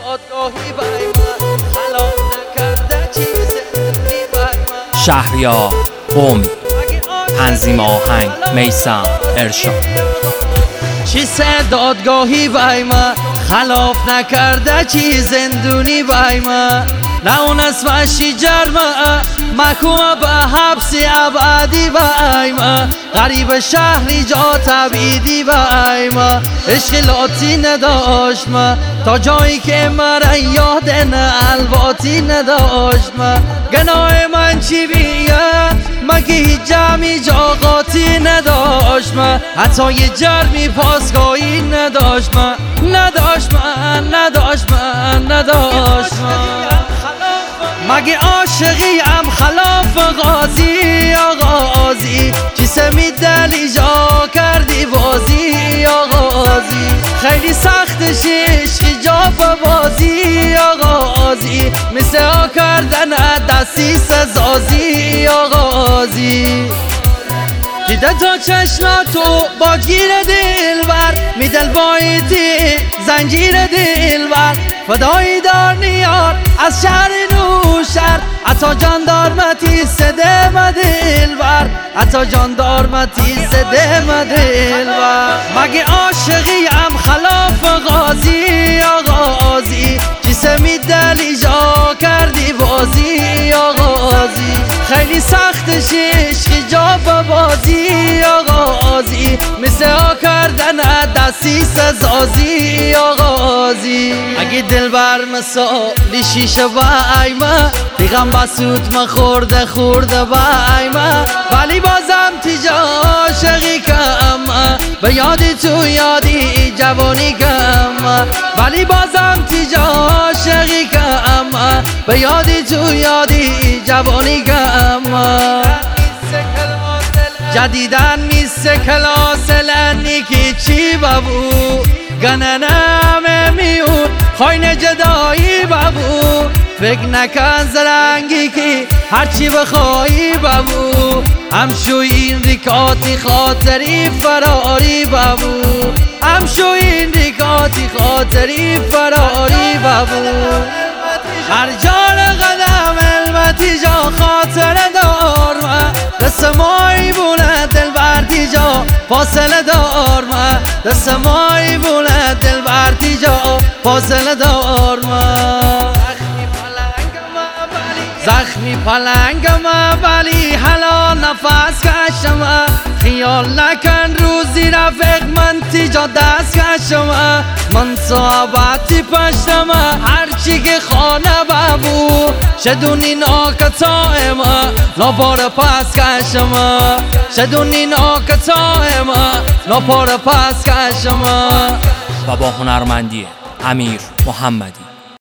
دادگاهی بای من خلاف نکرده چیز بی بای من. شهریار قم، تنظیم آهنگ میثم ارشاد. چیز دادگاهی بای من خلاف نکرده چی زندونی بای من. نه اون اسمشی جرمه محکوم به حبس ابدی بای من. غریب شهری جا تبعیدی بای من. اشکالاتی نداشت من تا جایی که مرا یاد نه الباتی نداشت من. گناه من چی بیه مگه هیچ جمعی جا قاطی نداشت من. حتی یه جرمی پاسگاهی نداشت من. نداشت من مگه عاشقی ام خلاف قاضی یا قاضی چی سمی دلی جا کردی بازی یا قاضی. خیلی سختش عشقی جا بازی یا قاضی مثل ها کردن دستی سزازی یا قاضی. دیده تا چشمتو باجگیر دلبر می دل بایدی زنجیر دلبر. فدایی دار نیار از شهر نوشهر حتی جاندارمتی سده و دلبر. حتی جاندارمتی سده و دلبر. مگه عاشقی ام خلاف قاضی یا قاضی چی سمی دلی جا کردی بازی یا قاضی. خیلی سختش عشقی جا بازی یا قاضی مثل ها کردن دستی سزازی یا قاضی. اگه دلبر مثالی شیشه بای من دیگم بسود من خورده بای من. ولی بازم تیجا عاشقی کم به یادی تو یادی جوانی کم. ولی بازم تیجا عاشقی کم به یادی تو یادی جوانی کم. جدیدن میست کلاس لنی که چی بابو گننم میون خواین جدایی بابو. فکر نکن زرنگی که هرچی بخوایی بابو. همشو این ریکاتی خاطری فراری بابو. همشو این ریکاتی خاطری فراری بابو. هر جان قدم البتی جا خاطر دار من. دست مایی بونه دل برتی جا فاصله دار من. دست مایی بونه دل برتی جا فاصله دار من. زخمی پلنگم ولی حالا نفس کشم. خیال نکن روزی رفیق من تیجا دست کشم. من صحبتی پشتم هرچی که خانه بابو. شدونی ناکتای ما نپاره پس کشم. شدونی ناکتای ما نپاره پس کشم. و با هنرمندی امیر محمدی.